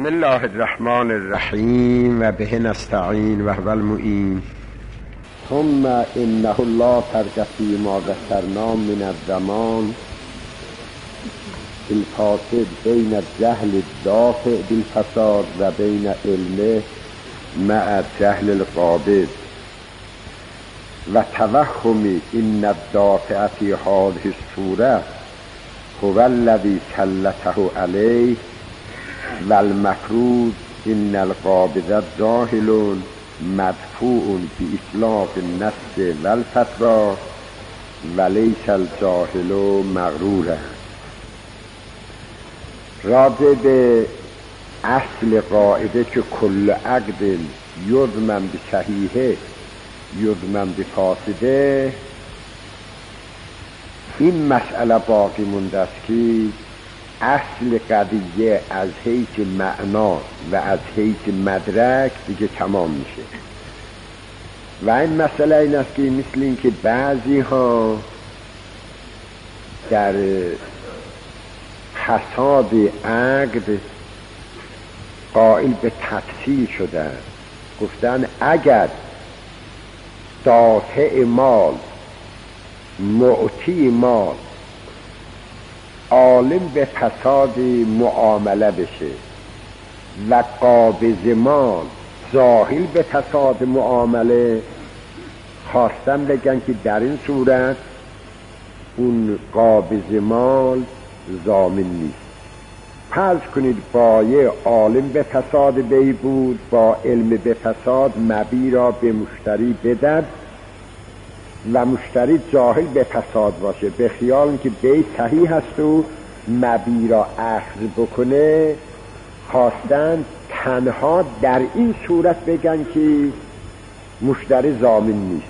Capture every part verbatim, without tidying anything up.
بسم الله الرحمن الرحیم و به نستعین و هو المعین. ثم انه لا ترک فیما ذکرنا من الزمان الفاصل بین الجهل الدافع بالفساد و بین علمه مع الجهل القابض و توهم ان الدافع فی هذه الصوره هو الذی سلطه علیه و المفروض ان القابض جاهل مدفوع بإتلاف النفس و الفتوی و لیس الجاهل مغرورا. راجع به اصل قاعده که کل عقد یضمن بصحیحه یضمن بفاسده، این مسئله باقی مونده است که اصل قضیه از حیث معنا و از حیث مدرک دیگه تمام میشه و این مسئله این است که مثل این که بعضی ها در فساد عقد قائل به تفصیل شدن، گفتن اگر دافع مال معطی مال عالم به فساد معامله بشه و قابض مال جاهل به فساد معامله، خواستم بگن که در این صورت اون قابض مال ضامن نیست. فرض کنید بایع عالم به فساد بی بود، با علم به فساد مبیع را به مشتری بدد و مشتری جاهل به فساد باشه، به خیال که بیع صحیح هست و مبیع را اخذ بکنه. خواستن تنها در این صورت بگن که مشتری ضامن نیست.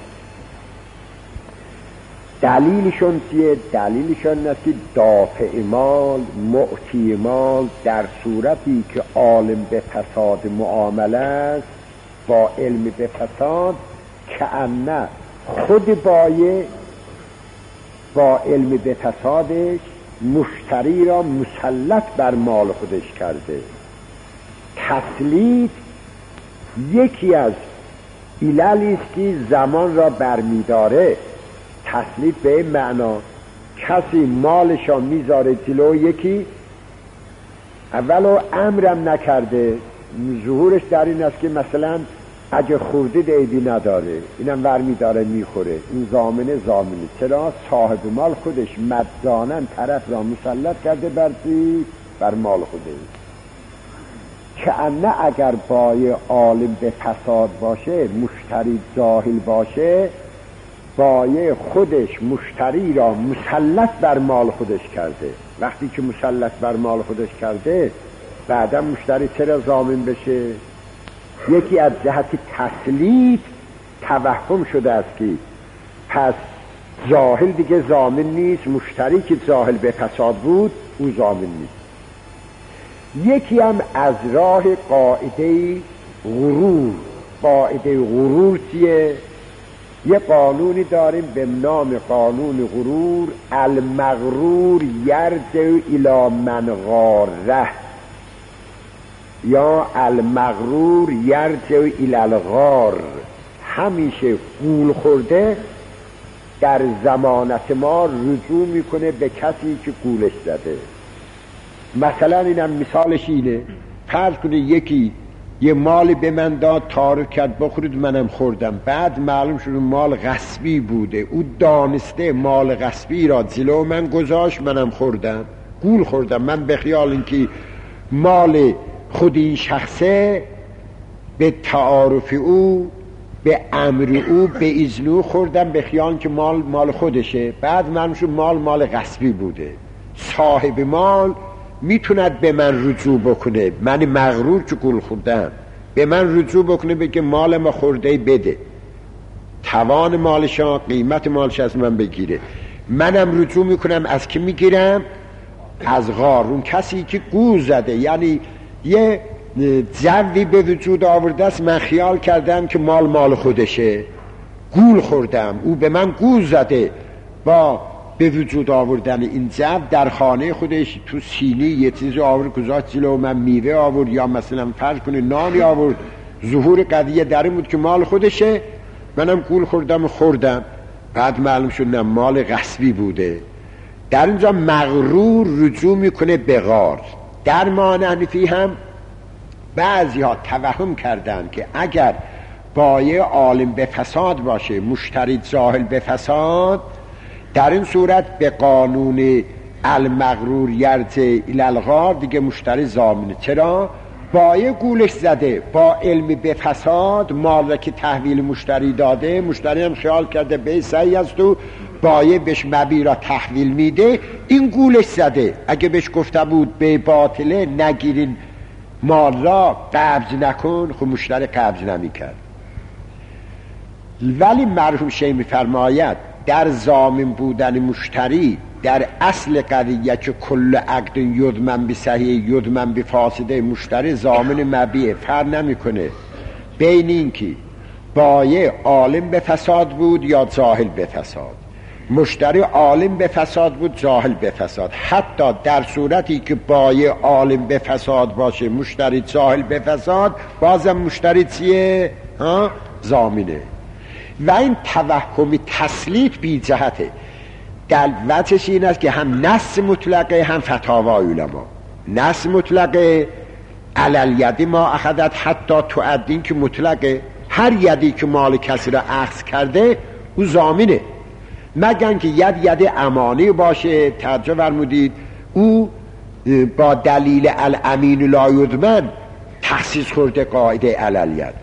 دلیلشون چیه؟ دلیلشون است که دافع مال معطی مال در صورتی که عالم به فساد معامله است با علم به فساد، کأنه خود بایع با علم به فسادش مشتری را مسلط بر مال خودش کرده. تسلیط یکی از عللی است که زمان را برمیداره. تسلیط به این معنا کسی مالش را میذاره جلو یکی، اولو امرم نکرده، ظهورش در این است که مثلا اگه خورده دیدی نداره، اینم ورمی داره میخوره، این ضامنه ضامنه. چرا؟ صاحب مال خودش مجانن طرف را مسلط کرده بر چی؟ بر مال خودش. که انه اگر بایع عالم به فساد باشه مشتری جاهل باشه، بایع خودش مشتری را مسلط بر مال خودش کرده. وقتی که مسلط بر مال خودش کرده، بعدا مشتری چرا ضامن بشه؟ یکی از جهت تسلیط توهم شده است که پس جاهل دیگه ضامن نیست، مشتری که جاهل به فساد بود او ضامن نیست. یکی هم از راه قاعده غرور. قاعده غرور چیه؟ یه قانونی داریم به نام قانون غرور، المغرور یرجع الی من غاره، یا المغرور یرجع الی الغار. همیشه گول خورده در ضمانت ما رجوع میکنه به کسی که گولش زده. مثلا اینم مثالش اینه، فرض کنید یکی یه مالی به من داد، تعارف کرد بخورید، منم خوردم، بعد معلوم شد مال غصبی بوده، او دانسته مال غصبی را جلو من گذاشت، منم خوردم، گول خوردم. من به خیال اینکه مال خودی شخصه به تعارف او، به امر او، به اذن او خوردم، به خیال که مال مال خودشه، بعد معلوم شد مال مال غصبی بوده. صاحب مال میتوند به من رجوع بکنه، من مغرور که گول خوردم، به من رجوع بکنه بگه مال ما خورده بده، توان مالشا، قیمت مالش از من بگیره. منم رجوع میکنم از کی میگیرم؟ از غار، اون کسی که گول زده. یعنی یه جوی به وجود آورده است، من خیال کردم که مال مال خودشه، گول خوردم، او به من گول زده، با به وجود آوردن این جو در خانه خودش تو سینی یه چیزی آورد گذاشت جلو من، میوه آورد یا مثلا فرض کنه نانی آورد، ظهور قضیه در این بود که مال خودشه، منم گول خوردم خوردم، بعد معلوم شد نه مال غصبی بوده. در اینجا مغرور رجوع میکنه به غار. در معنی حنفی هم بعضی ها توهم کردن که اگر بایع عالم به فساد باشه، مشتری جاهل به فساد، در این صورت به قانون المغرور یرجع الی الغار دیگه مشتری ضامنه. چرا؟ بایع گولش زده، با علم به فساد مال را که تحویل مشتری داده، مشتری هم خیال کرده به صحیح است و بایع بهش مبیع را تحویل میده، این گولش زده. اگه بهش گفته بود به باطله نگیرین مال را، قبض نکن، خب مشتری قبض نمیکرد. ولی مرحوم شیخ میفرماید در ضامن بودن مشتری در اصل قضیه که کل عقد یضمن بصحیح یضمن بفاسده، مشتری ضامن مبیع، فرق نمیکنه بین این که بایع عالم به فساد بود یا جاهل به فساد. مشتری عالم به فساد بود، جاهل به فساد. حتی در صورتی که بایع عالم به فساد باشه، مشتری جاهل به فساد، بازم مشتری چیه؟ ها؟ ضامنه. و این توهم تسلیط بی جهته. در وجهش این است که هم نص مطلقه هم فتاوای علما. نص مطلقه علل یدی ما اخذت حتی تؤدین که مطلقه، هر یدی که مال کسی را اخذ کرده او ضامنه، مگر که ید ید امانی باشه. ترجمه فرمودید او با دلیل الامین لا یضمن تخصیص خورده قاعده علل ید.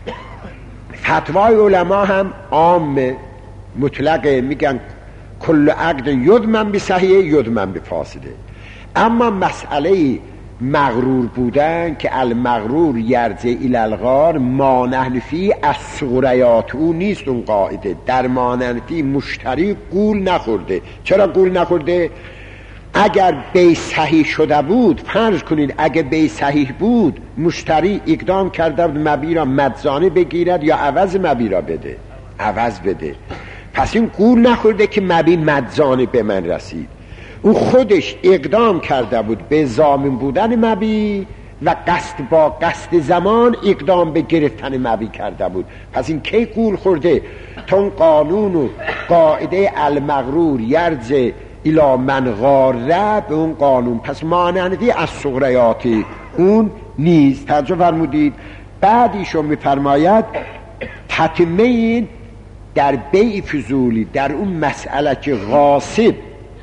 فتوای علما هم عام مطلقه، میگن کل عقد یضمن بصحیح یضمن بفاسده. اما مسئله مغرور بودن که المغرور یرجع الی الغار ما نحن فی از صغریات او نیست اون قاعده. در ما نحن فی مشتری گول نخورده. چرا گول نخورده؟ اگر بی صحیح شده بود، فرض کنید اگر بی صحیح بود، مشتری اقدام کرده بود مبیع را مجانی بگیرد یا عوض مبیع را بده، عوض بده، پس این گول نخورده که مبیع مجانی به من رسید. او خودش اقدام کرده بود به ضامن بودن مبیع و قصد با قصد زمان اقدام به گرفتن مبیع کرده بود. پس این کی گول خورده؟ تون قانون و قاعده المغرور یرجع الی من غاره به اون قانون، پس مانندی از صغریاتی اون نیست. توجه فرمودید. بعد ایشون میفرماید تتمه این در بیع فضولی، در اون مسئله که غاصب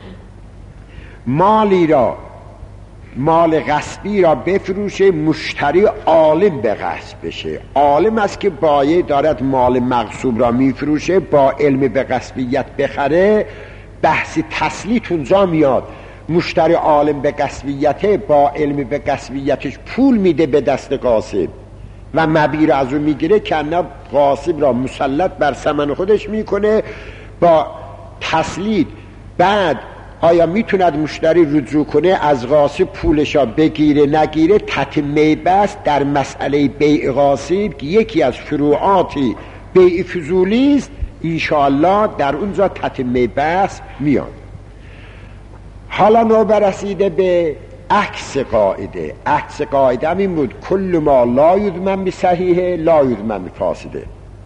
مالی را، مال غصبی را بفروشه، مشتری عالم به غصب بشه. عالم است که بایع دارد مال مغصوب را میفروشه، با علم به غصبیت بخره، بحث تسلیط اونجا میاد. مشتری عالم به غصبیت با علم به غصبیتش پول میده به دست غاصب و مبیع را از اون میگیره که نه غاصب را مسلط بر ثمن خودش میکنه با تسلیط. بعد آیا میتوند مشتری رجوع کنه از غاصب پولش را بگیره نگیره؟ تتمه بس در مسئله بیع غاصب که یکی از فروعاتی بیع فضولی است، انشاءالله در اونجا تتمه بحث میاد. حالا نوبه رسیده به عکس قاعده. عکس قاعده هم این بود کل ما لا یضمن بصحیح لا یضمن بفاسده.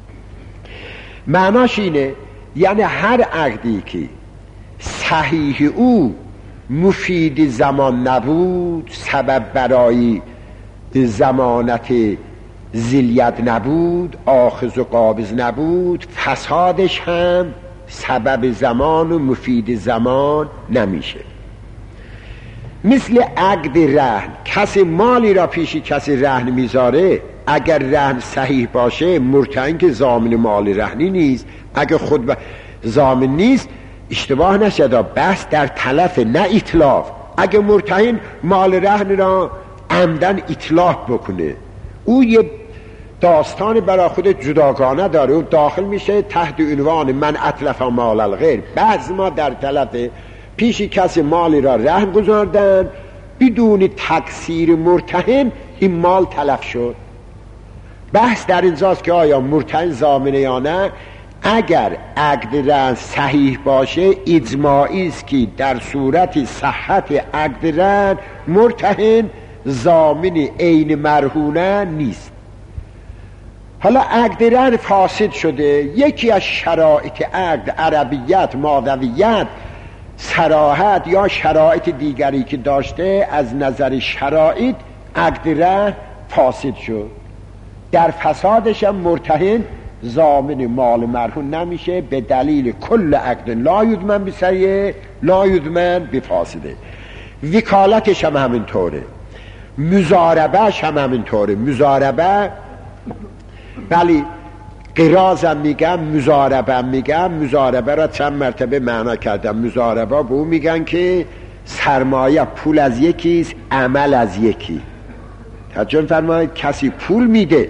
معناش اینه یعنی هر عقدی که صحیح او مفید زمان نبود، سبب برای ضمانت ذلیت نبود، آخذ و قابض نبود، فسادش هم سبب زمان و مفید زمان نمیشه. مثل عقد رهن، کسی مالی را پیشی کسی رهن میذاره، اگر رهن صحیح باشه مرتهن که ضامن مال رهنی نیست، اگر خود ضامن نیست اشتباه نشد، بس در تلف نه اطلاف. اگر مرتهن مال رهن را عمدن اطلاف بکنه، او یه داستان برای خود جداگانه داره و داخل میشه تحت عنوان من اتلف مال الغیر. بعض ما در تلف پیشی کسی مالی را رهن گذاردن، بدون تقصیر مرتهن این مال تلف شد. بحث در اینجاست که آیا مرتهن ضامنه یا نه. اگر عقد رهن صحیح باشه اجماعی است که در صورت صحت عقد رهن مرتهن ضامن عین مرهونه نیست. حالا عقد رهن فاسد شده، یکی از شرایط عقد عربیت، مادویت، صراحت یا شرایط دیگری که داشته، از نظر شرایط عقد رهن فاسد شد، در فسادش هم مرتهن ضامن مال مرهون نمیشه، به دلیل کل عقد لا یضمن بصحیح لا یضمن بفاسده. وکالتش هم همینطوره، مزاربهش هم همینطوره. مزاربه ولی قراضم میگم، مزاربه میگم. مزاربه را چند مرتبه معنا کردم. مزاربه به اون میگن که سرمایه پول از یکیست، عمل از یکی. توجه فرمایید، کسی پول میده،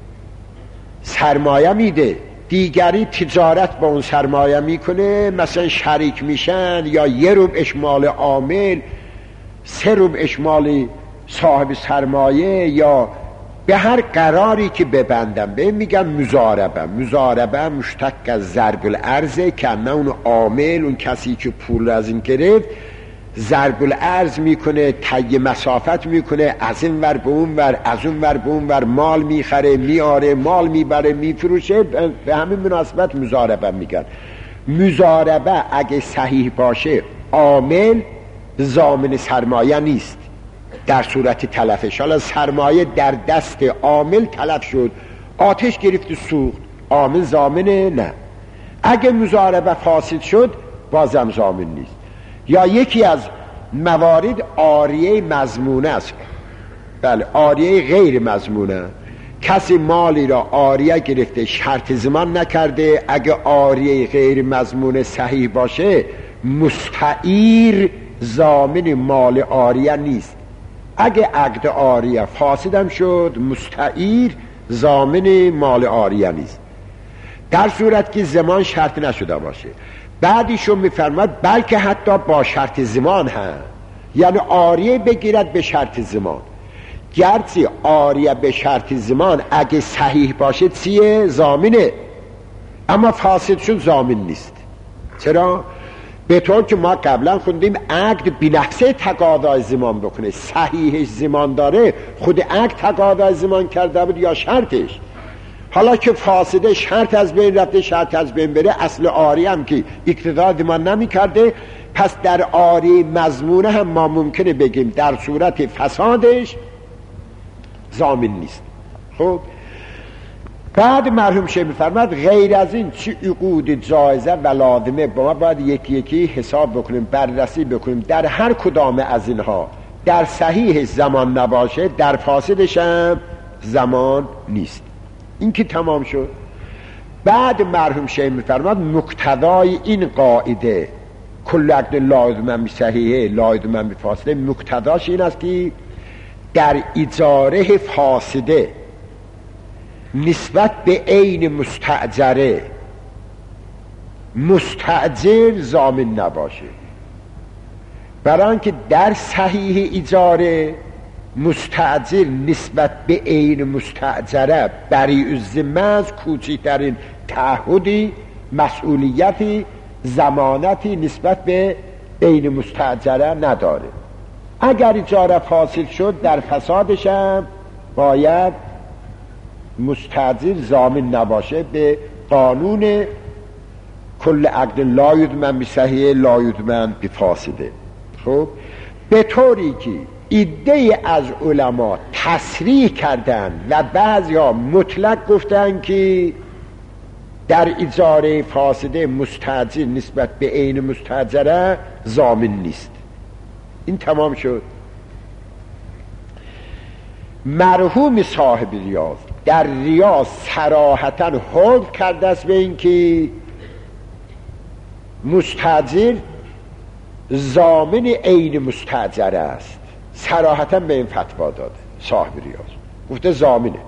سرمایه میده، دیگری تجارت با اون سرمایه میکنه، مثلا شریک میشن، یا یه ربعش مال عامل، سه ربعش مال صاحب سرمایه، یا به هر قراری که ببندم. به میگم مزاربه. مزاربه مشتق از ضرب الارض، که نه اون عامل، اون کسی که پول از این گرفت، ضرب الارض میکنه، طی مسافت میکنه، از این ور به اون ور، از اون ور به اون ور، مال میخره میاره، مال میبره میفروشه. به همین مناسبت مزاربه میگن. مزاربه اگه صحیح باشه عامل ضامن سرمایه نیست در صورت تلفش. حالا سرمایه در دست عامل تلف شد، آتش گرفت و سوخت، عامل ضامنه؟ نه. اگه مزاربه فاسد شد بازم ضامن نیست. یا یکی از موارد عاریه مضمونه است. بله، عاریه غیر مضمونه. کسی مالی را عاریه گرفته، شرط ضمان نکرده، اگه عاریه غیر مضمونه صحیح باشه مستعیر ضامن مال عاریه نیست. اگه عقد عاریه فاسدم شد مستعیر ضامن مال عاریه نیست، در صورت که زمان شرط نشده باشه. بعدیشون میفرماد بلکه حتی با شرط زمان هم، یعنی عاریه بگیرد به شرط زمان. گرچه عاریه به شرط زمان اگه صحیح باشه چیه؟ ضامنه، اما فاسد شد ضامن نیست. چرا؟ به طور که ما قبلا خوندیم عقد بنفسه تقاضای زمان بکنه. صحیحش زمان داره، خود عقد تقاضای زمان کرده بود یا شرطش؟ حالا که فاسده، شرط از بین رفته، شرط از بین بره، اصل عاری هم که اقتضا زمان نمی کرده، پس در عاری مضمونه هم ما ممکنه بگیم در صورت فسادش ضامن نیست. خب بعد مرحوم شیخ می‌فرماد غیر از این چه عقود جایزه و لازمه با ما باید یکی یکی حساب بکنیم، بررسی بکنیم. در هر کدام از اینها در صحیح زمان نباشه، در فاسدش هم زمان نیست. این که تمام شد. بعد مرحوم شیخ می‌فرماد مقتضای این قاعده کل عقد لا یضمن بصحیح لا یضمن بفاسده، مقتضاش این است که در اجاره فاسده نسبت به عین مستأجره مستأجر ضامن نباشه، برای آنکه در صحیح اجاره مستأجر نسبت به عین مستأجره بریء الذمه از کوچکترین تعهدی، مسئولیتی، ضمانتی نسبت به عین مستأجره نداره. اگر اجاره فاسد شد در فسادش هم باید مستأجر ضامن نباشه به قانون کل عقد لا یضمن بصحیح لا یضمن بفاسده. خب به طوری که عده از علما تصریح کردن و بعضی ها مطلق گفتن که در اجاره فاسده مستأجر نسبت به عین مستأجره ضامن نیست. این تمام شد. مرحوم صاحب ریاض در ریاض صراحتاً حکم کرده است به این که مستأجر ضامن عین مستأجره است. صراحتاً به این فتوا داده صاحب ریاض، گفته ضامنه.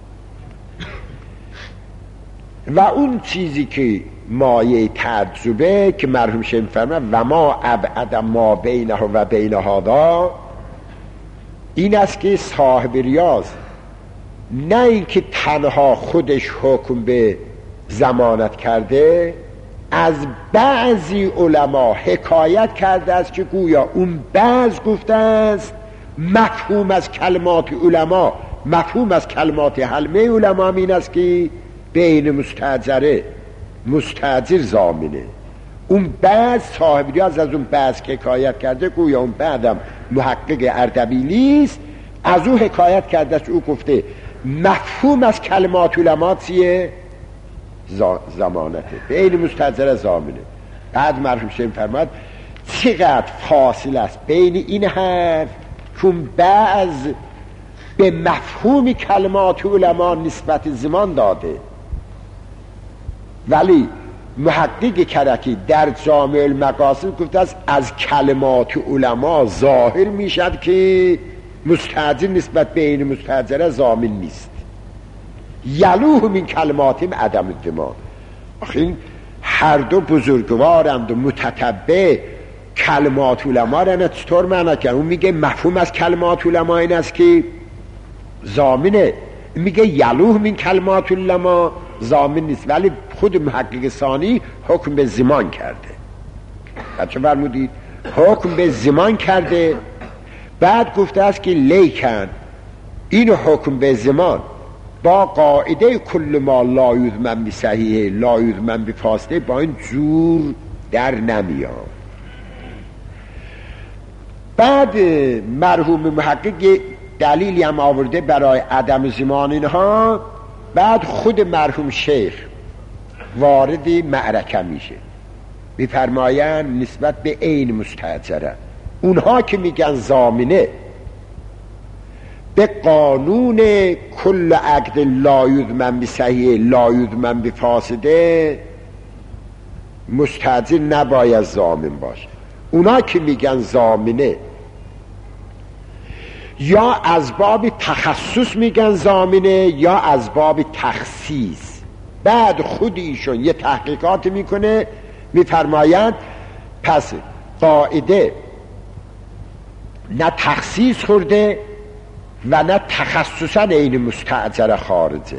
و اون چیزی که مایه تجربه که مرحوم شیخ می‌فرماید و ما ابعد ما بینه و بین هذا، این است که صاحب ریاض نه اینکه تنها خودش حکم به ضمانت کرده، از بعضی علما حکایت کرده است که گویا اون بعض گفته است مفهوم از کلمات علما، مفهوم از کلمات حلمه علما این است که بین مستأجره مستأجر ضامنه. اون بعض صاحب ریاض از اون بعض که حکایت کرده، گویا اون بعدم محقق اردبیلی است، از او حکایت کرده است، او گفته مفهوم از کلمات علما چیه؟ ضمانته، بین مستأجره ضامنه. بعد مرحوم شیخ فرماد چقدر فاصله است بین این حرف که بعض به مفهوم کلمات علما نسبت زمان داده، ولی محقق کرکی در جامع المقاصد گفته است از کلمات علما ظاهر میشد که مستأجر نسبت بین مستأجره ضامن نیست. یلوه من کلماتیم عدم الضمان. آخه این هر دو بزرگوارند و متتبع کلمات علما را چطور معنی کرد؟ اون میگه مفهوم از کلمات علما این است که ضامنه، میگه یلوه من کلمات علما ضامن نیست، ولی خود محقق ثانی حکم به زمان کرده. بچه فرمودید حکم به زمان کرده. بعد گفته است که لیکن این حکم به زمان با قاعده کل ما لا یضمن بصحیح لا یضمن بفاسده با این جور در نمیاد. بعد مرحوم محقق دلیلی هم آورده برای عدم زمان اینها. بعد خود مرحوم شیخ وارد معرکه میشه، میفرمایند نسبت به عین مستأجره اونها که میگن ضامنه به قانون کل عقد لا یضمن بصحیح لا یضمن بفاسده مستأجر نباید ضامن باشه. اونا که میگن ضامنه یا از باب تخصص میگن ضامنه یا از باب تخصیص. بعد خود ایشون یه تحقیقات میکنه، میفرمایند پس قاعده نه تخصیص خورده و نه تخصصا این مستأجر خارجه.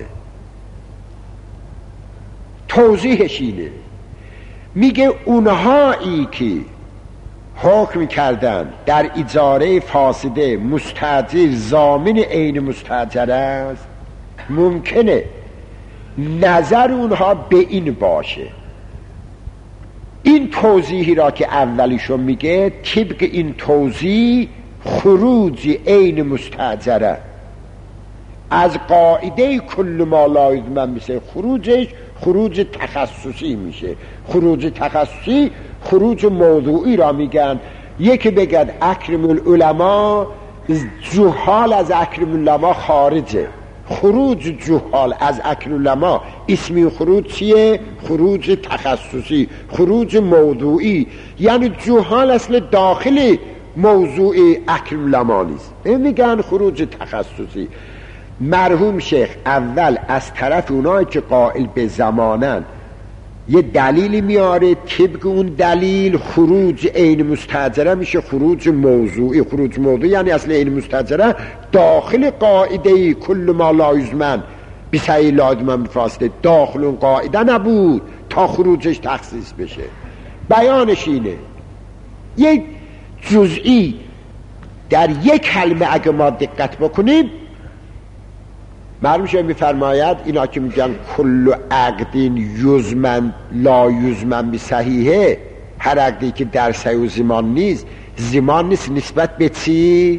توضیحش اینه، میگه اونهایی که حکم کردن در اجاره فاسده مستأجر ضامن عین مستأجر است، ممکنه نظر اونها به این باشه این توضیحی را که اولیشون میگه طبق این توضیح خروج عین مستأجره از قاعده کل ما لا یضمن میشه، خروجش خروج تخصصی میشه. خروج تخصصی خروج موضوعی را میگن. یکی بگد اکرم العلماء، جهال از اکرم العلماء خارجه. خروج جهال از اکرم العلماء اسمی خروج چیه؟ خروج تخصصی، خروج موضوعی، یعنی جهال اصل داخل موضوع اکرم العلماء نیست، میگن خروج تخصصی. مرحوم شیخ اول از طرف اونایی که قائل به زمانن یه دلیلی میاره، طبق اون دلیل خروج عین مستأجره میشه خروج موضوعی. خروج موضوعی یعنی اصل عین مستأجره داخل قاعده کل ما لا یضمن بصحیح لا یضمن بفاسده، داخل اون قاعده نبود تا خروجش تخصیص بشه. بیانش اینه، یک جزئی در یک کلمه اگه ما دقت بکنیم، مرحوم شیخ میفرماید اینا که میگن کل عقدین یضمن لا یضمن بصحیحه، هر عقدی که در صحیح و زمان نیست، زمان نیست نسبت به چی؟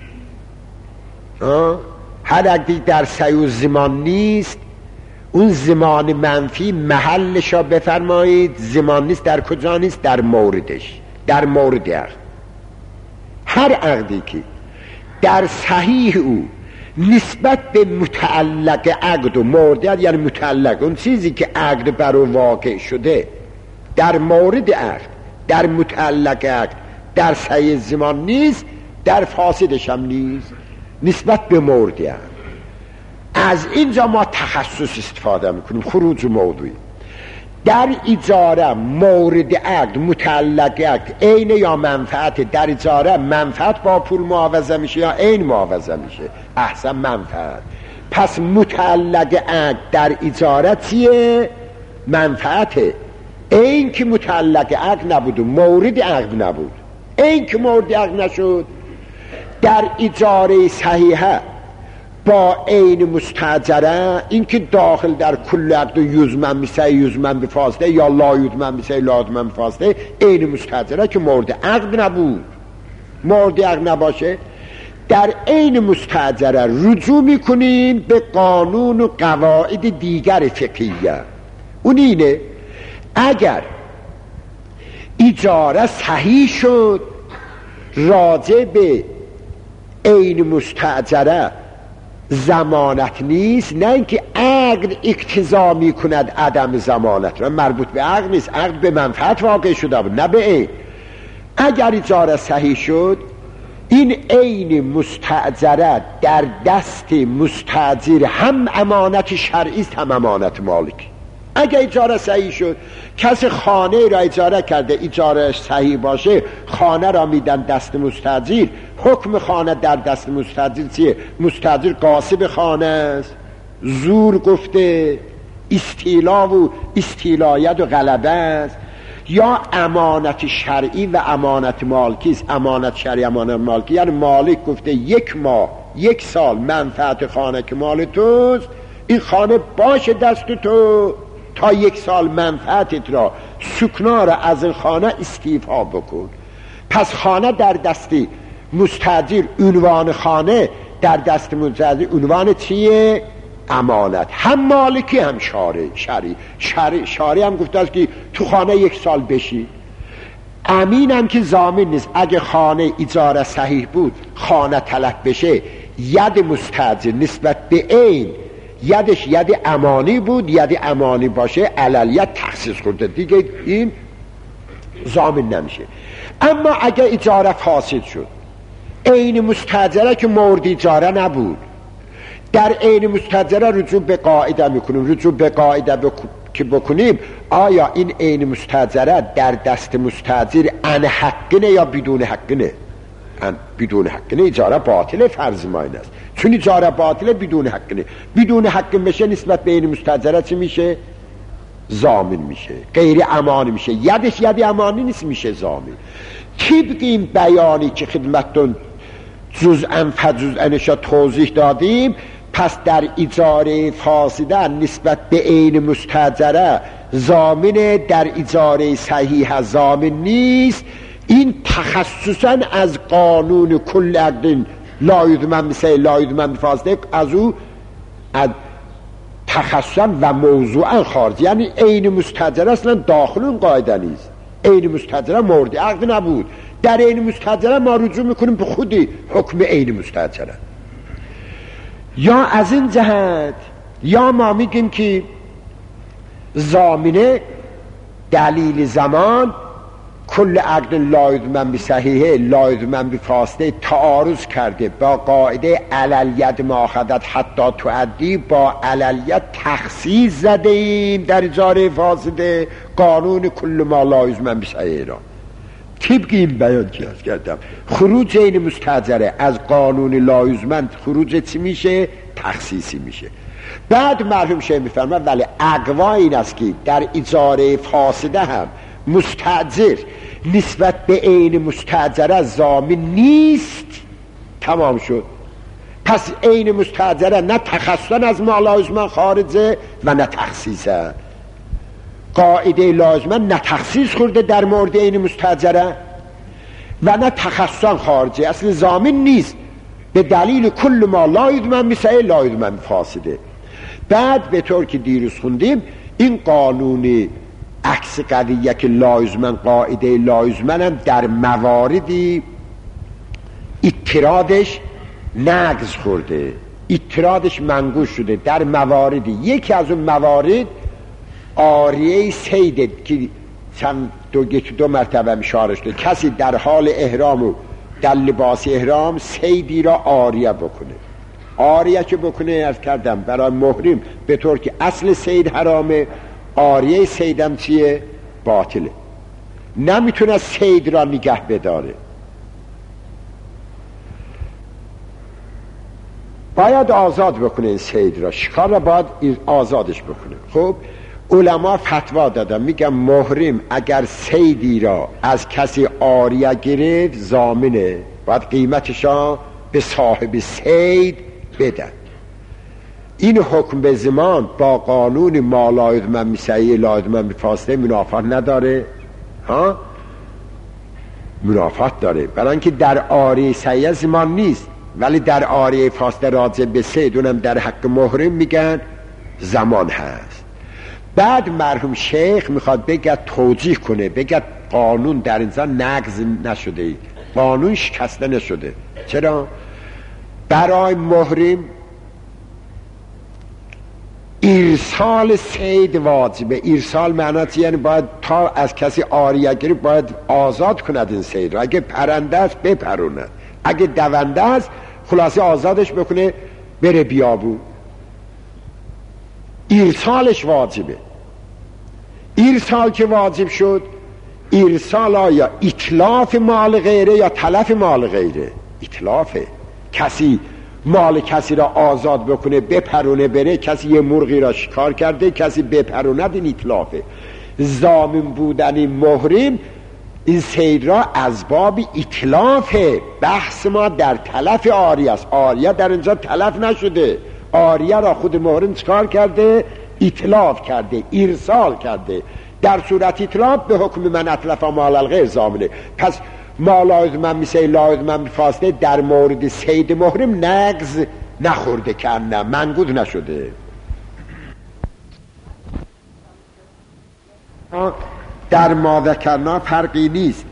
هر عقدی در صحیح و زمان نیست، اون زمان منفی محلش را بفرمایید زمان نیست در کجا نیست؟ در موردش، در مورد عقد. هر عقدی که در صحیح او نسبت به متعلق عقد و مورد، یعنی متعلق اون چیزی که عقد بر او واقع شده در مورد عقد، در متعلق عقد در صحیح زمان نیست، در فاسدش هم نیست، نسبت به مورد عقد. از اینجا ما تخصص استفاده میکنیم، خروج موضوعی. در اجاره مورد عقد متعلق عقد عین یا منفعت، در اجاره منفعت با پول معاوضه میشه یا عین معاوضه میشه؟ احسن منفعت. پس متعلق عقد در اجاره چیه؟ منفعته. این که متعلق عقل نبود و مورد عقل نبود، این که مورد عقل نشد، در اجاره صحیحه با عین مستاجره، این که داخل در کل عقد یوزمن میشه یوزمن بفاسده یا لا یوزمن میشه لا یوزمن بفاسده، عین مستاجره که مورد عقد نبود، مورد عقد نباشه، در عین مستاجره رجوع میکنیم به قانون و قواعد دیگر فقهیه. اون اینه اگر اجاره صحیح شد راجع به عین مستاجره ضمانت نیست، نه اینکه عقد اقتضا میکند عدم ضمانت را، مربوط به عقد نیست، عقد به منفعت واقع شده بود نه به عین. اگر اجاره صحیح شد این عین مستاجره در دست مستاجر هم امانت شرعی است هم امانت مالکی. اگر اجاره صحیح شد، کسی خانه را اجاره کرده، اجاره صحیح باشه، خانه را میدن دست مستاجر، حکم خانه در دست مستاجر چیه؟ مستاجر غاصب خانه است، زور گفته، استیلا و استیلایت و غلبه است، یا امانت شرعی و امانت مالکی است. امانت شرعی امانت مالکی یعنی مالک گفته یک ماه یک سال منفعت خانه که مال توست، این خانه باشه دست تو تا یک سال منفعتت را، سکنا را از این خانه استیفا بکن. پس خانه در دست مستاجر، عنوان خانه در دست مستاجر عنوان چیه؟ امانت، هم مالکی هم شارع شرعی. شرع شارع هم گفته است که تو خانه یک سال بشی. امین هم که ضامن نیست، اگه خانه اجاره صحیح بود خانه تلف بشه، ید مستاجر نسبت به عین یدش ید امانی بود، ید امانی باشه علالیت تخصیص کرده دیگه، این ضامن نمیشه. اما اگه اجاره فاسد شد، عین مستاجره که مورد اجاره نبود، در عین مستاجره رجوع به قاعده میکنیم. رجوع به قاعده بک... که بکنیم آیا این عین مستاجره در دست مستاجر ان حقنه یا بدون حقنه؟ ان بدون حقنه اجاره باطله، فرض ما این است، چون اجاره باطله بدون حقنه. بدون حق بشه نسبت به عین مستاجره چی میشه؟ ضامن میشه، غیر امانی میشه، یدش ید امانی نیست، میشه ضامن. طبق این بیانی که خدمتتون جزءاً فجزءاً توضیح دادیم، پس در اجاره فاسده نسبت به عین مستاجره ضامن، در اجاره صحیح ضامن نیست. این تخصصاً از قانون کل عقد لا یضمن مثل لا یضمن فاسده از او از تخصصاً و موضوعاً خارج، یعنی عین مستاجره اصلا داخل اون قاعده نیست. عین مستاجره مورد عقد نبود، در عین مستاجره ما رجوع میکنیم به خودی حکم عین مستاجره. یا از این جهت، یا ما میگیم که ضامنه دلیل زمان کل عقد لا یضمن بصحیحه لا یضمن بفاسده تعارض کرده با قاعده عللیت ماخذت حتی تؤدی، با عللیت تخصیص زدیم در اجاره فاسده قانون کل ما لا یضمن بصحیحه را. طبق این بیان که از کردم خروج این مستاجره از قانون لا یضمن خروج چی میشه؟ تخصیصی میشه. بعد مرحوم شیخ میفرماید ولی اقوا این است که در اجاره فاسده هم مستاجر نسبت به عین مستاجره ضامن نیست. تمام شد. پس عین مستاجره نه تخصصا از ما لا یضمن خارجه و نه تخصیصه. قاعده لازمه نه تخصیص خورده در مورد عین مستاجره و نه تخصصا خارجه، اصلا ضامن نیست به دلیل کل ما لا یضمن مثل لا یضمن فاسده. بعد به طور که دیروز خوندیم این قانون عکس قضیه که لا یضمن، قاعده لا یضمن هم در مواردی اعتراضش نقض خورده، اعتراضش منقوش شده در مواردی. یکی از اون موارد آریه سید که چند دو, دو مرتبه اشاره شده، کسی در حال احرام و در لباس احرام سیدی را آریه بکنه. آریه که بکنه از کردم برای محرم به طور که اصل سید حرامه، آریه سیدم چیه؟ باطله، نمیتونه سید را نگه بداره، باید آزاد بکنه این سید را، شکار را باید آزادش بکنه. خب علما فتوا دادن، میگن محرم اگر صیدی را از کسی عاریه گرفت ضامنه، باید قیمتش را به صاحب صید بدن. این حکم به زمان با قانون ما لا یضمن بصحیح لا یضمن بفاسده منافات نداره؟ ها منافات داره، برای اینکه در عاریه صحیح زمان نیست، ولی در عاریه فاسده راجع به صید اونم در حق محرم میگن زمان هست. بعد مرحوم شیخ میخواد بگه توجیه کنه، بگه قانون در اینجا نقض نشده، قانون شکسته نشده. چرا؟ برای محرم ارسال صید واجبه. ارسال معنی چیه؟ یعنی باید تا از کسی عاریه گیری باید آزاد کند این صید را. اگه پرنده است بپروند، اگه دونده است خلاصه آزادش بکنه بره بیابون. ارسالش واجبه. ارسال که واجب شد، ارسال آیا اتلاف مال غیره یا تلف مال غیره؟ اتلافه. کسی مال کسی را آزاد بکنه بپرونه بره، کسی یه مرغی را شکار کرده کسی بپروند، این اتلافه. ضامن بودن محرم این صید را از باب اتلافه. بحث ما در تلف عاریه است. عاریه در اینجا تلف نشده، عاریه را خود محرم چکار کرده؟ اتلاف کرده، ارسال کرده. در صورت اتلاف به حکم من اتلف مال الغیر ضامنه. پس ما لا یضمن بصحیح لا یضمن بفاسده در مورد صید محرم نقض نخورده، که نه منقوض نشده. در ما ذکرنا فرقی نیست.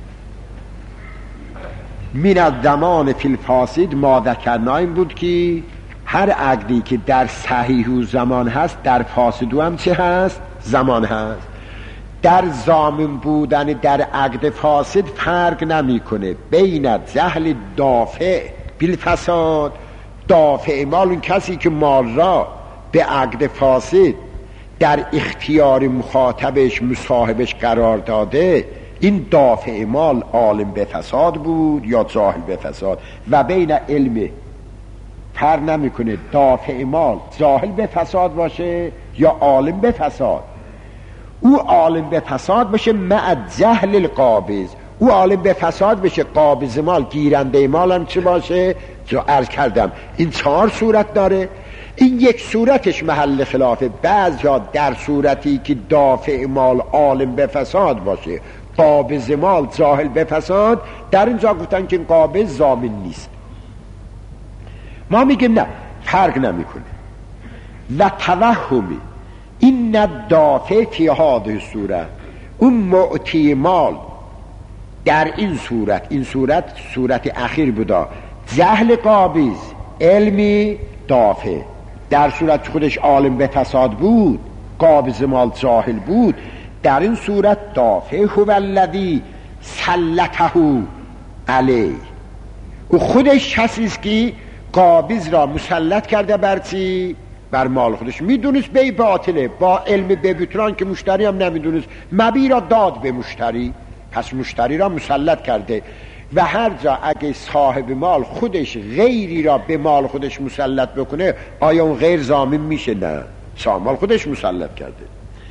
من الزمان فی الفاسد ما ذکرنا این بود که هر عقدی که در صحیح و زمان هست در فاسدو هم چه هست؟ زمان هست. در ضامن بودن در عقد فاسد فرق نمی کنه بین جهل دافع بالفساد. دافع مال اون کسی که مال را به عقد فاسد در اختیار مخاطبش مصاحبش قرار داده، این دافع مال عالم به فساد بود یا جاهل به فساد. و بین علم فرق نمی کنه دافع مال جاهل به فساد باشه یا عالم به فساد. او عالم به فساد باشه مع جهل القابض، او عالم به فساد بشه قابض مال گیرنده مال هم چه باشه؟ جو عرض کردم این چهار صورت داره. این یک صورتش محل خلافه. بعض یا در صورتی که دافع مال عالم به فساد باشه قابض مال جاهل به فساد، در اینجا گفتن که قابض ضامن نیست. ما میگیم نه، فرق نمیکنه. و توهمی این ندافع فی هذه صورت، اون معطی مال در این صورت، این صورت صورت اخیر بودا، جهل قابض علمی دافع. در صورت خودش عالم به فساد بود قابض مال جاهل بود، در این صورت دافع هو الذی سلطه علیه، او خودش کسیست که قابض را مسلط کرده بر چی؟ بر مال خودش. میدونست بی باطله، با علم به بطلان که مشتری هم نمیدونست، مبی را داد به مشتری، پس مشتری را مسلط کرده. و هر جا اگه صاحب مال خودش غیری را به مال خودش مسلط بکنه، آیا اون غیر ضامن میشه؟ نه، صاحب مال خودش مسلط کرده.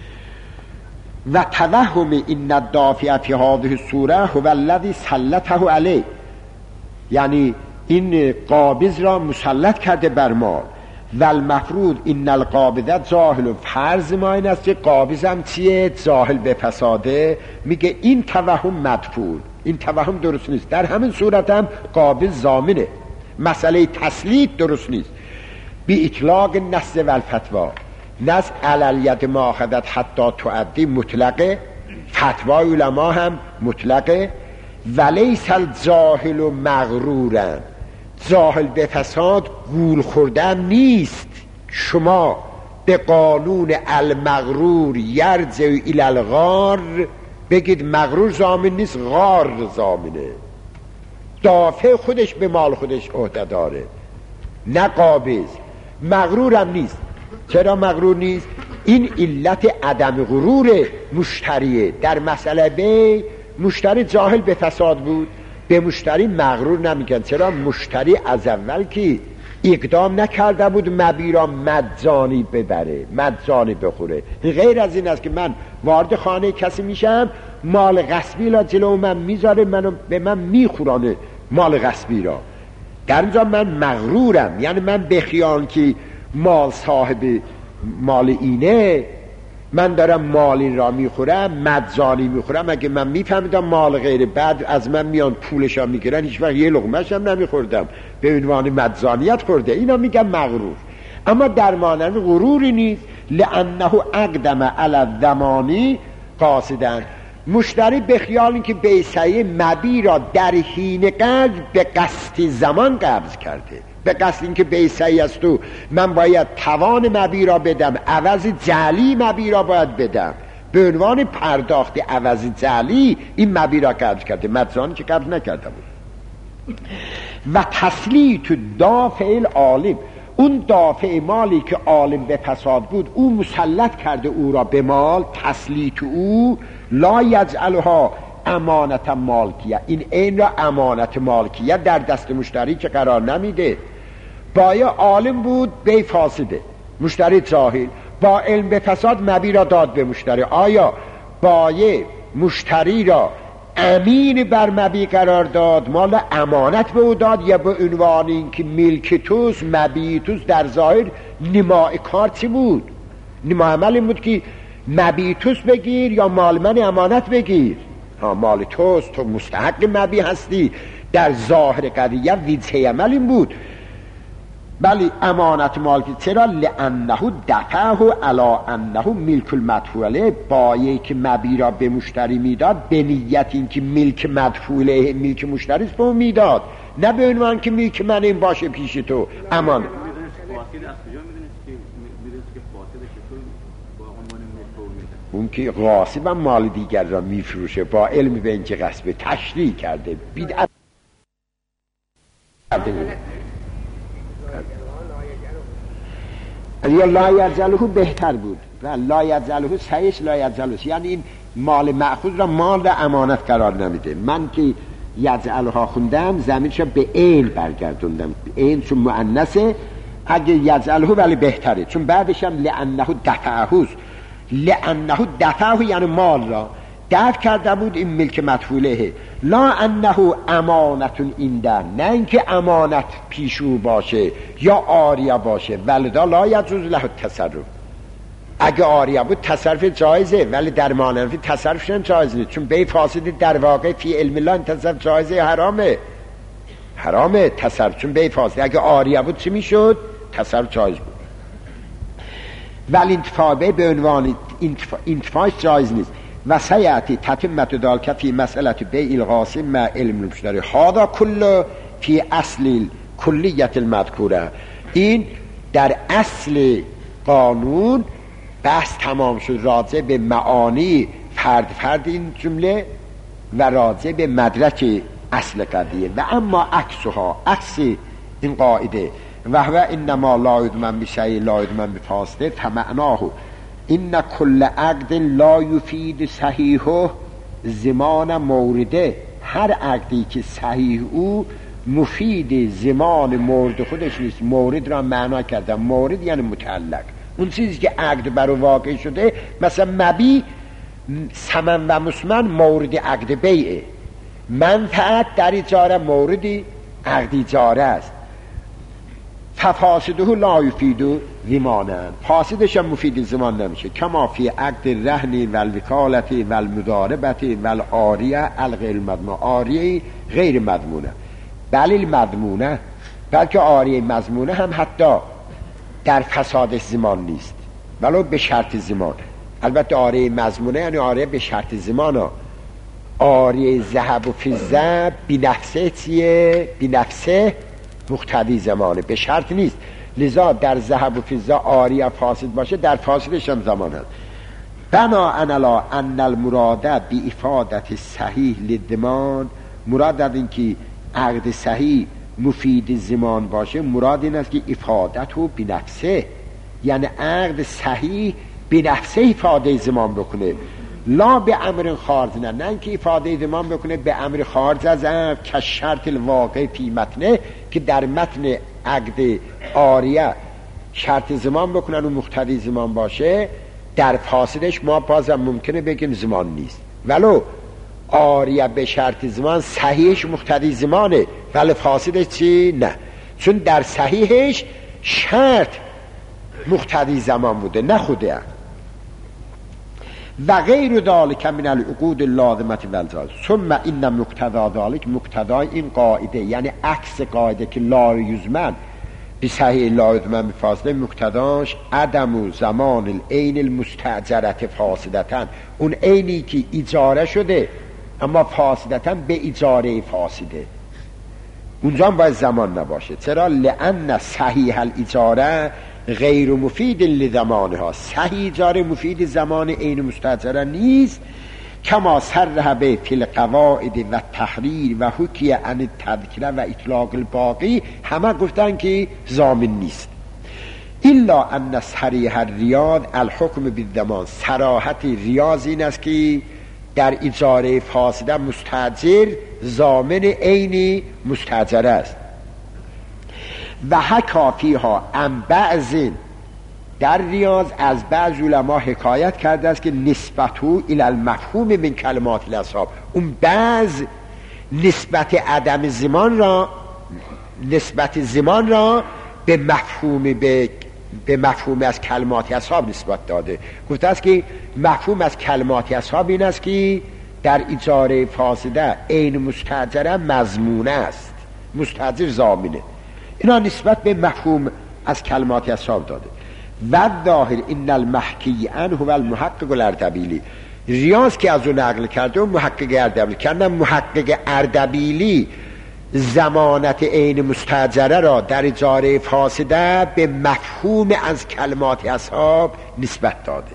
و توهم این الدافع فی هذه الصوره هو الذی سلطه علیه، یعنی این قابض را مسلط کرده بر مال. و المفروض این القابض جاهل، فرض ما این است که قابض هم چیه؟ جاهل به فساده. میگه این توهم مدفوع، این توهم درست نیست. در همین صورت هم قابض ضامنه. مسئله تسلیط درست نیست. بی اطلاق نص و الفتوا، نص علالید ما خدت حتی تعدی مطلقه، فتوای علما هم مطلقه. ولیس الجاهل و مغرورن، جاهل به فساد گول خوردن نیست. شما به قانون المغرور یرجع الی الغار بگید مغرور ضامن نیست، غار ضامنه. دافع خودش به مال خودش عهده داره، نه قابض. مغرور هم نیست. چرا مغرور نیست؟ این علت عدم غرور مشتریه. در مسئله بی مشتری جاهل به فساد بود، به مشتری مغرور نمیگن. چرا؟ مشتری از اول که اقدام نکرده بود مبی را مدزانی ببره، مدزانی بخوره. غیر از این است که من وارد خانه کسی میشم، مال غصبی را جلو من میذاره، منو به من میخورانه مال غصبی را. در اینجا من مغرورم، یعنی من بخیان که مال صاحب مال اینه، من دارم مال این را میخورم، مدزانی میخورم. اگه من میفهمیدم مال غیر، بعد از من میان پولش ها میگیرن، هیچ وقت یه لقمه‌ش هم نمیخوردم، به عنوان مدزانیت خورده. اینا میگم مغرور. اما در مانند غروری نیست. لانه اقدم علی الضمانی قاصدن، مشتری به خیال این که بیسعی مبی را در حین قبض به قصد زمان قبض کرده، به قصد این که بیسعی است و من باید توان مبی را بدم، عوض جعلی مبی را باید بدم، به عنوان پرداخت عوض جعلی این مبی را قبض کرده، مدزانی که قبض نکرده بود. و تسلیط دافع العالم، اون دافع مالی که عالم به فساد بود او مسلط کرده او را به مال، تسلیط او لا یجعلها امانت مالکیه، این این را امانت مالکیه در دست مشتری که قرار نمیده. بایه عالم بود بی فاسده، مشتری جاهل، با علم به فساد مبی را داد به مشتری. آیا بایه مشتری را امین بر مبی قرار داد، مال امانت به او داد، یا به عنوان این که ملک توست، مبی توست؟ در ظاهر نماء کار چی بود؟ نماء عمل این بود که مبی توست بگیر یا مال من امانت بگیر. ها، مال توست، تو مستحق مبی هستی. در ظاهر قضیه وجه عمل این بود. بلی امانت مالکی، چرا؟ لانه دفعه علی انه ملک المدفوعه، بایی که مبی را به مشتری میداد به نیت این که ملک مدفوعه ملک مشتری است به اون میداد، نه به عنوان که ملک من این باشه پیش تو. امان اون که غاصب مال دیگر را میفروشه با علم به اینکه غصب تشریح کرده، بدعت یا لا یجعله بهتر بود و لا یجعله سعیش لا یجعله، یعنی این مال مأخوذ را مال را امانت قرار نمیده. من که یجعلها خوندم زمینش به عین برگردوندم، عین چون مؤنثه، اگه یجعله ولی بهتره، چون بعدش هم لانه دفعه، لانه دفعه یعنی مال را دفع کرده بود این ملک مدفوعه. لا انه امانت اینده، نه اینکه امانت پیش او باشه یا آریه باشه. ولدا لا یجوز له التصرف، اگه آریه بود تصرف جایزه، ولی در مانند تصرفش هم جایز نیست، چون بی فاسد در واقع فی علم الله تصرف جایزه حرامه، حرامه تصرف، چون بی فاسد. اگه آریه بود چی میشد؟ تصرف جایز بود. ولی انتفاع به عنوان انتفاعش جایز نیست. و سیعتی تتمت دالکه فی مسئله بیع الغاصب مع علم المشتری، هذا کل فی اصل کلیت المذکوره. این در اصل قانون بحث تمام شد، راجع به معانی فرد فرد این جمله و راجع به مدرک اصل قضیه. و اما عکسها، عکس این قاعده، و هو انما لا یضمن بشیء لا یضمن بفاسده، فمعناه این کل عقد لا یفید صحیحه زمان مورده، هر عقدی که صحیح او مفید زمان مورد خودش نیست. مورد را معنا کردم، مورد یعنی متعلق، اون چیزی که عقد بر واقع شده. مثلا مبی ثمن و مسمن مورد عقد بیعه، منفعت در اجاره موردی عقد اجاره است. ففاسده لا یفید زمانن، فاسدش هم مفید زمان نمیشه. کما فی عقد رهن و الوکالت و المضاربت و العاریه الغیر مضمونه، عاریه غیر مضمونه، بل مضمونه، بلکه عاریه مضمونه هم حتی در فسادش زمان نیست ولو به شرط زمان. البته عاریه مضمونه یعنی عاریه به شرط زمان ها. عاریه ذهب و فضه بی نفسه چیه؟ بی نفسه مقتضی زمانه، به شرط نیست. لذا در ذهب و فضه عاریه فاسد باشه، در فاسدش هم زمان هست. بنا انلا ان المراده بی افادت صحیح للضمان، مراد از این که عقد صحیح مفید زمان باشه، مراد این است که افادت و بنفسه، یعنی عقد صحیح بنفسه افاده زمان بکنه، لا به امر خارج، نه نه اینکه افاده زمان بکنه به امر خارج از امر، که شرط الواقع فی متنه، که در متن عقد عاریه شرط زمان بکنن و مقتضی زمان باشه، در فاسدش ما بازم ممکنه بگیم زمان نیست. ولو عاریه به شرط زمان صحیحش مقتضی زمانه ولی فاسدش چی؟ نه، چون در صحیحش شرط مقتضی زمان بوده نه خوده. و غیر ذالک من العقود اللازمه والجواز ثم ان مقتضا ذالک، مقتضای این قاعده یعنی عکس قاعده که لا یزمن به صحیح لا یزمن به فاسده، مقتضاش عدم زمان العین المستاجره فاسدتن، اون عینی که اجاره شده اما فاسدتن به اجاره فاسده، اونجا هم باید زمان نباشه. چرا؟ لأن صحیح الاجاره غیر مفید لزمانها، صحیح اجاره مفید زمان عین مستاجره نیست. کما صرح به فی القواعد و تحریر و حکی عن تذکره و اطلاق الباقی، همه گفتن که ضامن نیست. الا ان صریح الریاض الحکم بالضمان، صراحت ریاض این است که در اجاره فاسده مستاجر ضامن عین مستاجره است. و حکا فیها عن بعض، در ریاض از بعض علما حکایت کرده است که نسبتو الی المفهوم من کلمات الاصحاب، اون بعض نسبت عدم زمان را، نسبت زمان را به مفهوم به به مفهوم از کلمات اصحاب نسبت داده. گفته است که مفهوم از کلمات اصحاب این است که در اجاره فاسده عین مستاجره مضمونه است، مستاجر ضامنه. اینا نسبت به مفهوم از کلمات اصحاب داده. و ظاهر ان المحکی عنه هو المحقق الاردبیلی، ریاض که از اون نقل کرده و محقق اردبیلی کردن. محقق اردبیلی ضمانت عین مستاجره را در اجاره فاسده به مفهوم از کلمات اصحاب نسبت داده.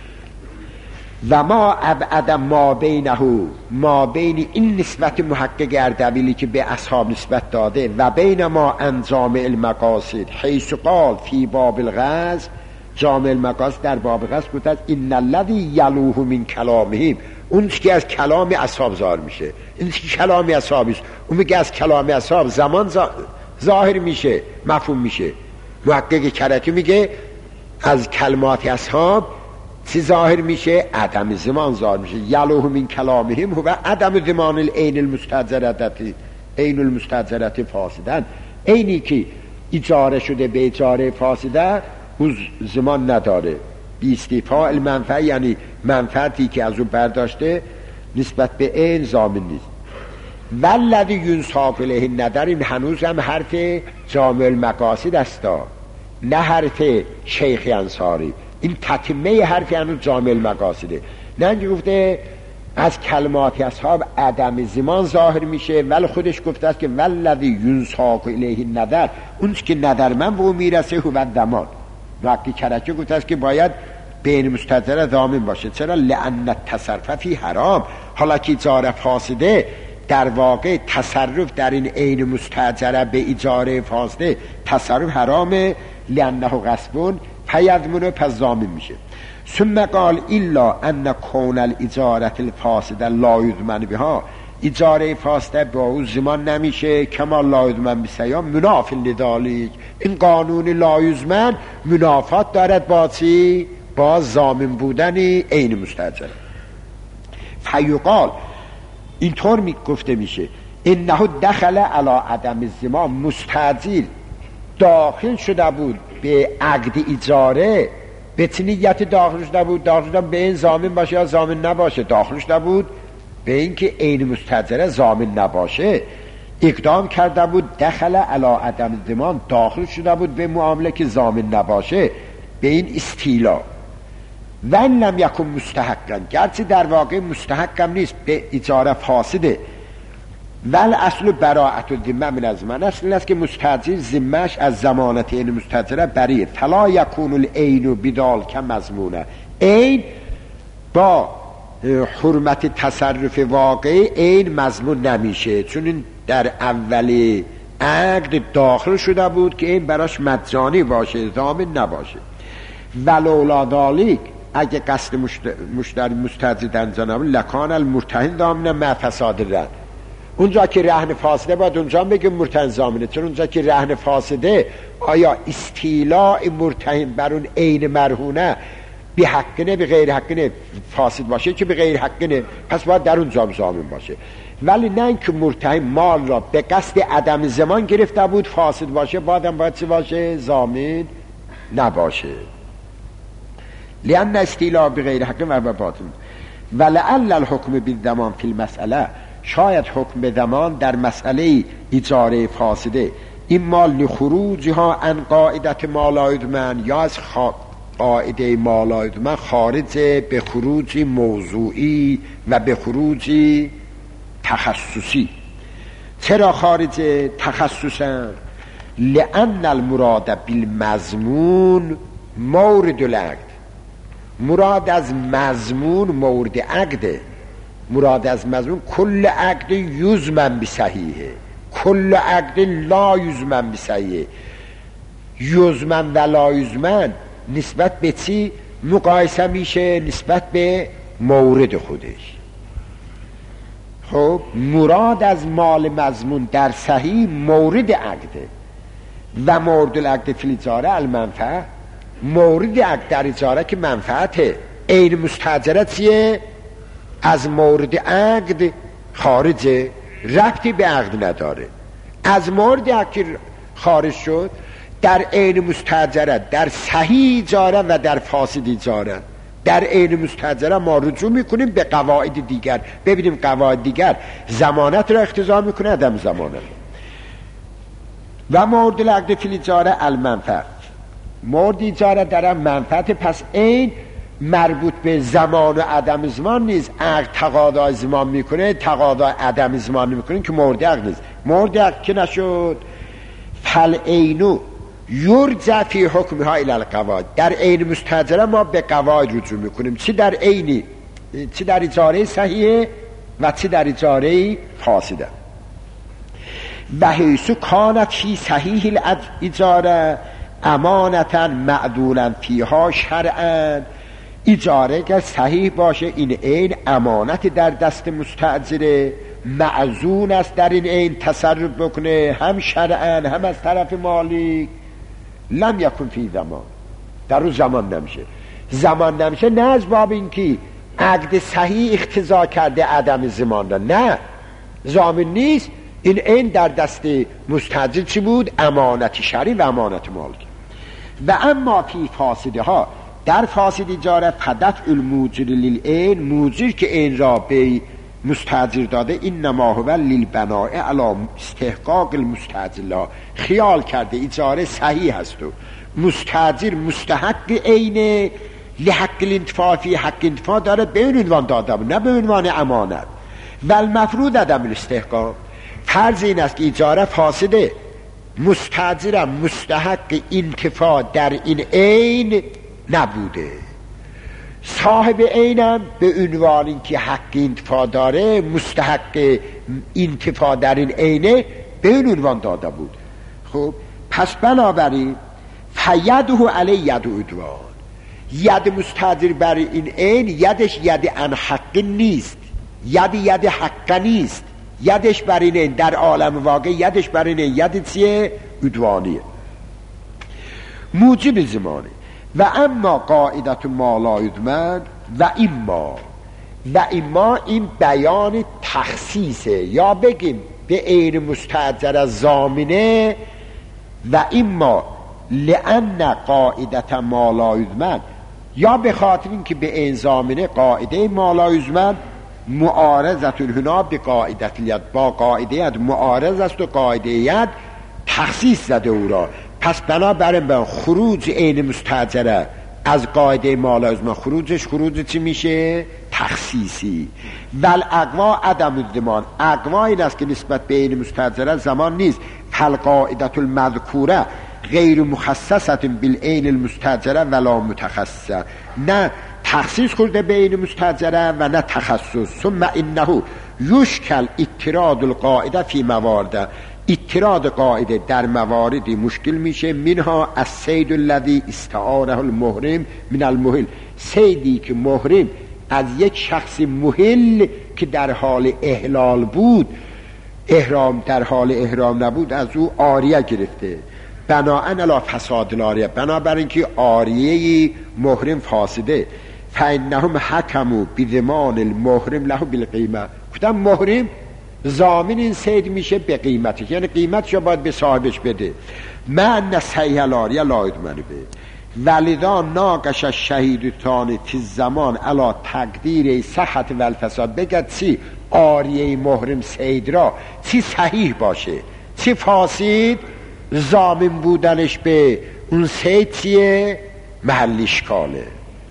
و ما ابعد ما بینه، ما بین این نسبت محقق اردبیلی که به اصحاب نسبت داده و بین ما انجام المقاصد حیث قال فی باب الغزو، جامع المقاصد در باب غزو گفت ان الذی یلوه من کلامهم، اون که از کلام اصحاب ظاهر میشه، این که کلام اصحاب است، اون میگه از کلام اصحاب زمان ظاهر میشه مفهوم میشه. محقق کرکی میگه از کلمات اصحاب چی ظاهر میشه؟ عدم زمان ظاهر میشه. یلوه من کلامهم هو عدم زمان العین المستاجرت، عین المستاجرت فاسدن، عینی که اجاره شده به اجاره فاسده او زمان نداره. بی‌استیفاء المنفعه، یعنی منفعتی که از اون برداشته نسبت به عین ضامن نیست. والذی ینساق الیه النظر، این هنوز هم حرف جامع المقاصد است نه حرف شیخ انصاری، این تتمه حرف هنوز جامع المقاصده. نه اینکه گفته از کلمات اصحاب عدم زمان ظاهر میشه، ولی خودش گفته است که والذی ینساق الیه النظر، اون که نظر من به او میرسه هو زمان. وقتی کرکی گفته است که باید بین مستاجره ضامن باشه. چرا؟ لأن التصرف فی حرام، حالا که اجاره فاسده در واقع تصرف در این عین مستاجره به اجاره فاسده تصرف حرامه، لأنه غصبون فیضمنه، پس ضامن میشه. ثم قال الا ان کون الاجاره الفاسده لا یضمن بها، اجاره فاسده با او زمان نمیشه. کما لا یضمن بسیام مناف لذالک، این قانون لا یضمن منافات دارد با چی؟ با ضامن بودن عین مستاجره. فیقال، اینطور می گفته میشه انه دخل علی عدم الزمان، مستاجر داخل شده بود به عقد اجاره به نیت داخل شده بود، داخل شده به این ضامن باشه یا ضامن نباشه، داخل شده بود به این که عین مستاجره ضامن نباشه، اقدام کرده بود دخل علی عدم الزمان، داخل شده بود به معامله که ضامن نباشه، به این استیلا. و لم یکن مستحقا، گرچه در واقع مستحقم نیست، به اجاره فاسده. ول اصل براءت الذمه من الزمان، اصل است که مستاجر ذمه‌اش از ضمانت عین مستاجره بریه. فلا یکون العین بذلک مضمونه، عین با حرمت تصرف واقعی عین مضمون نمیشه، چون این در اولی عقد داخل شده بود که این براش مجانی باشه، ضامن نباشه. ولولا ذالک، اگه قصد مشتری مستاجر در جناب لکان المرتهن ضامن مع فساد رد، اونجا که رهن فاسده باید اونجا بگیم مرتهن ضامنه، چون اونجا که رهن فاسده آیا استیلاء مرتهن بر اون عین مرهونه بی حقنه به غیر حقنه فاسد باشه که به غیر حقنه، پس باید در اونجا ضامن باشه. ولی نه اینکه مرتهن مال را به قصد عدم زمان گرفته بود فاسد باشه، بعدم باید چه باشه؟ ضامن نباشه. لأن استیلاء به غیر حقنه و باطل. ولعل الحکم بالضمان فی المسئله، شاید حکم به ضمان در مسئله اجاره فاسده این مال لخروجها عن قاعدت ما لا یضمن، یا از قاعده ما لا یضمن خارج به خروجی موضوعی و به خروجی تخصصی. چرا خارج تخصصا؟ لأن المراد بالمضمون مورد العقد، مراد از مضمون مورد عقده. مراد از مضمون کل عقد یضمن بصحیحه، کل عقد لا یضمن بصحیحه. یضمن و لا یضمن نسبت به چی مقایسه میشه؟ نسبت به مورد خودش. خب مراد از مال مضمون در صحیح مورد عقده و مورد العقد فی الاجاره المنفعه، مورد عقد در اجاره که منفعته. عین مستاجره چیه؟ از مورد عقد خارجه، ربطی به عقد نداره. از مورد عقد خارج شد در عین مستاجره، در صحیح اجاره و در فاسد اجاره. در عین مستاجره ما رجوع میکنیم به قواعد دیگر، ببینیم قواعد دیگر ضمانت را اقتضا میکنه عدم ضمانت. و مورد العقد فی الاجاره المنفعه، مورد اجاره در منفعت. پس این مربوط به زمان و عدم زمان نیست. عقد تقاضای زمان میکنه، تقاضای عدم زمان میکنه که مورد عقد نیست. مورد عقد که نشد فالعینو یرجع فی حکمها الی القواعد، در عین مستاجره ما به قواعد رجوع میکنیم، چی در عینی، چی در اجاره صحیحه و چی در اجاره فاسده. و حیث کانت فی صحیح الاجاره امانتا معدولا فیها شرعا، اجاره که صحیح باشه این عین امانت در دست مستاجره، معزون است در این عین تصرف بکنه هم شرعا هم از طرف مالک. لم یکن فی زمان، در اون زمان نمیشه. زمان نمیشه نه از باب اینکه عقد صحیح اقتضا کرده عدم زمان را، نه ضامن نیست. این عین در دست مستاجر چی بود؟ امانت شرعی و امانت مالک. و اما فی فاسده ها، در فاسد اجاره فدفع الموجر للعین، موجر که این را به مستاجر داده این نما هو للبناء علی استحقاق المستاجر لا، خیال کرده اجاره صحیح هست و مستاجر مستحق عین لحق الانتفاع فی حق انتفاع داره به این عنوان داده نه به عنوان امانت. و المفروض عدم الاستحقاق، فرض این است که اجاره فاسده، مستاجرم مستحق انتفاع در این عین نبوده، صاحب عینم به عنوان اینکه حق انتفاع داره مستحق انتفاع در این عینه به این عنوان داده بود. خب پس بنابراین فیده علی ید عدوان، ید مستاجر بر این عین یدش ید ان حق نیست، ید ید حق نیست، یدش بر این در عالم واقع یدش بر این ید چیه؟ عدوانیه، موجب زمانه. و اما قاعدت ما لا یضمن و اما و اما این بیان تخصیصه، یا بگیم به عین مستاجر ضامنه. و اما لأن قاعدت ما لا یضمن، یا به خاطر اینکه به عین ضامنه قاعده ما لا یضمن معارضت هنا به قاعدت الید، با قاعده ید معارض است و قاعده ید تخصیص زده او را. پس بنابراین به خروج عین مستاجره از قاعده ما لا یضمن، خروجش خروج چی میشه؟ تخصیصی. ول اقوا عدم الضمان، اقوا این است که نسبت به عین مستاجره زمان نیست. فالقاعدة المذکوره غیر مخصصه بالعین المستاجره ولا متخصصه، نه تخصیص خورده به عین مستاجره و نه تخصص. ثم انه یشکل اعتراض القاعده فی موارد، اعتراض قاعده در مواردی مشکل میشه. منها الصید الذی استعاره المحرم من المحل، صیدی که محرم از یک شخص محل که در حال احلال بود احرام در حال احرام نبود از او عاریه گرفته، بناءً علی فساد العاریه، بنابر اینکه عاریه محرم فاسده، فانهم حکموا بضمان المحرم له بالقیمه، گفتم محرم ضامن این صید میشه به قیمتش، یعنی قیمتش باید به صاحبش بده. من صحیح العاریه لا یضمن به ولذا ناقش الشهید تانی تی زمان علی تقدیر صحت و الفساد، بگد چی عاریه محرم صید را چی صحیح باشه چی فاسد، ضامن بودنش به اون صید چیه محل اشکاله.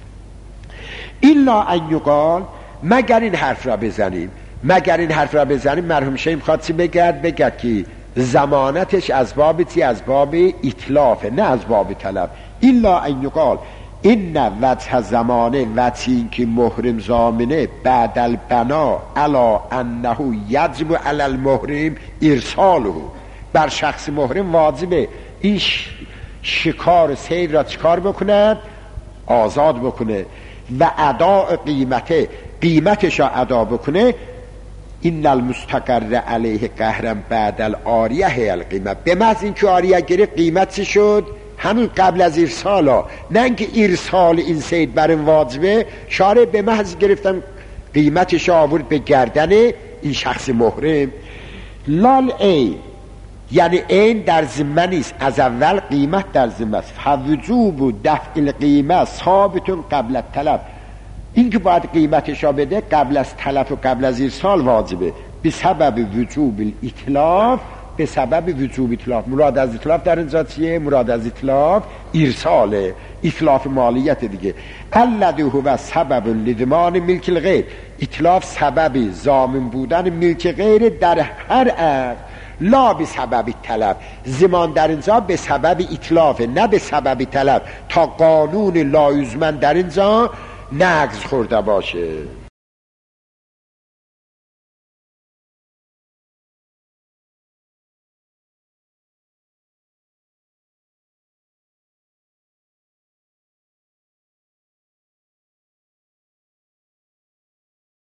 الا ان یقال، مگر این حرف را بزنیم، مگر این حرف را بزنیم مرحوم شیخ میخواد چی بگد؟ بگد که ضمانتش از باب چی؟ از باب اتلافه، نه از باب طلب. الا ان یقال این وجه زمانه وجه این که محرم ضامنه بعد البنا علا انه یجب علی المحرم ارساله، بر شخص محرم واجبه این شکار صید را چکار بکند؟ آزاد بکنه و ادا قیمته، قیمتش را ادا بکنه. این المستقر علیه قهرم بعد العاریه القیمه، به محض این که عاریه گرفت قیمت چی شد؟ همون قبل از ارسالا، نه اینکه ارسال این صید بر واجبه، شارع به محض گرفتم قیمتش آورد به گردن این شخص محرم. لال ای، یعنی این در ذمه نیست، از اول قیمت در ذمه است. فوجوب دفع القیمه ثابتون قبل الطلب، این که باید قیمتش را بده قبل از طلب و قبل از ارسال واجبه، به سبب وجوب الاتلاف، به سبب وجوب اتلاف. مراد از اتلاف در اینجا چیه؟ مراد از اتلاف ارساله، اتلاف مالیت دیگه. الذی هو سبب لضمان ملک الغیر، اتلاف سبب ضامن بودن ملک غیر در هر عقد، لا به سبب طلب، زمان در اینجا به سبب اتلاف نه به سبب طلب، تا قانون لا یضمن در اینجا نقض خورده باشه.